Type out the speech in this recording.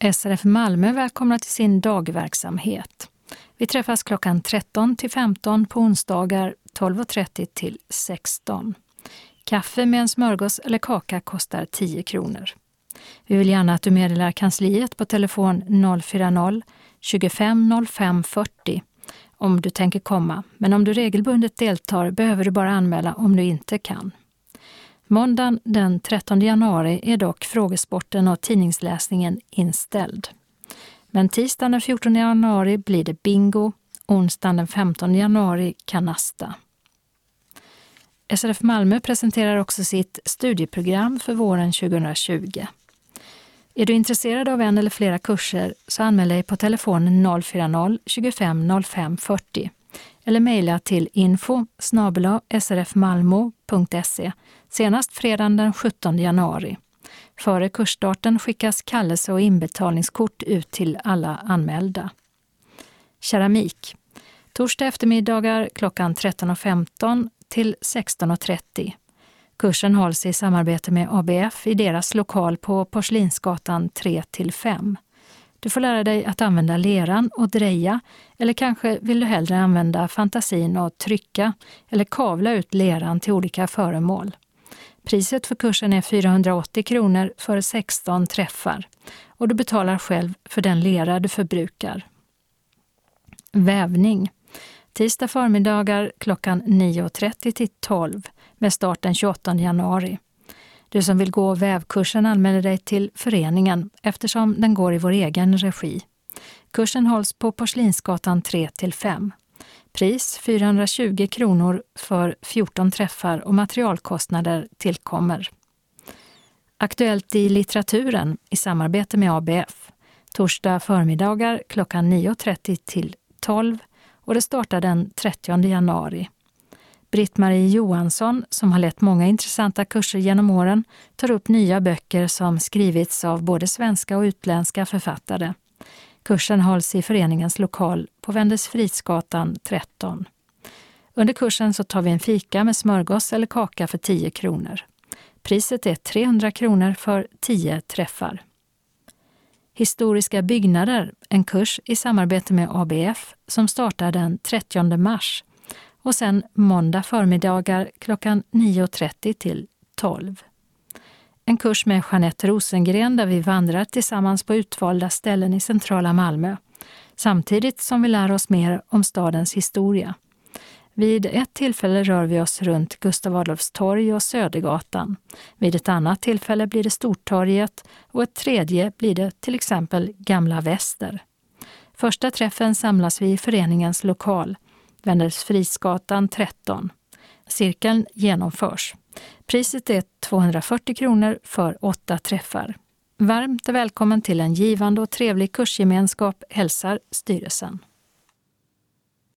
SRF Malmö välkomnar till sin dagverksamhet. Vi träffas klockan 13 till 15 på onsdagar 12.30 till 16. Kaffe med en smörgås eller kaka kostar 10 kronor. Vi vill gärna att du meddelar kansliet på telefon 040 25 05 40 om du tänker komma. Men om du regelbundet deltar behöver du bara anmäla om du inte kan. Måndagen den 13 januari är dock frågesporten och tidningsläsningen inställd. Men tisdagen den 14 januari blir det bingo, onsdagen den 15 januari kanasta. SRF Malmö presenterar också sitt studieprogram för våren 2020. Är du intresserad av en eller flera kurser så anmäl dig på telefon 040 25 05 40 eller mejla till info@srfmalmo.se senast fredagen den 17 januari. Före kursstarten skickas kallelse och inbetalningskort ut till alla anmälda. Keramik. Torsdag eftermiddagar klockan 13.15 till 16.30. Kursen hålls i samarbete med ABF i deras lokal på Porslinsgatan 3-5. Du får lära dig att använda leran och dreja, eller kanske vill du hellre använda fantasin och trycka eller kavla ut leran till olika föremål. Priset för kursen är 480 kronor för 16 träffar och du betalar själv för den lera du förbrukar. Vävning. Tisdag förmiddagar klockan 9.30 till 12 med start den 28 januari. Du som vill gå vävkursen anmäler dig till föreningen eftersom den går i vår egen regi. Kursen hålls på Porslinsgatan 3-5. Pris 420 kronor för 14 träffar och materialkostnader tillkommer. Aktuellt i litteraturen i samarbete med ABF. Torsdag förmiddagar klockan 9.30 till 12 och det startar den 30 januari. Britt-Marie Johansson, som har lett många intressanta kurser genom åren, tar upp nya böcker som skrivits av både svenska och utländska författare. Kursen hålls i föreningens lokal på Wendelsfridsgatan 13. Under kursen så tar vi en fika med smörgås eller kaka för 10 kronor. Priset är 300 kronor för 10 träffar. Historiska byggnader, en kurs i samarbete med ABF som startar den 30 mars. Och sen måndag förmiddagar klockan 9.30 till 12. En kurs med Jeanette Rosengren där vi vandrar tillsammans på utvalda ställen i centrala Malmö. Samtidigt som vi lär oss mer om stadens historia. Vid ett tillfälle rör vi oss runt Gustav Adolfs torg och Södergatan. Vid ett annat tillfälle blir det Stortorget och ett tredje blir det till exempel Gamla Väster. Första träffen samlas vi i föreningens lokal. Wendelsfridsgatan 13. Cirkeln genomförs. Priset är 240 kronor för 8 träffar. Varmt välkommen till en givande och trevlig kursgemenskap hälsar styrelsen.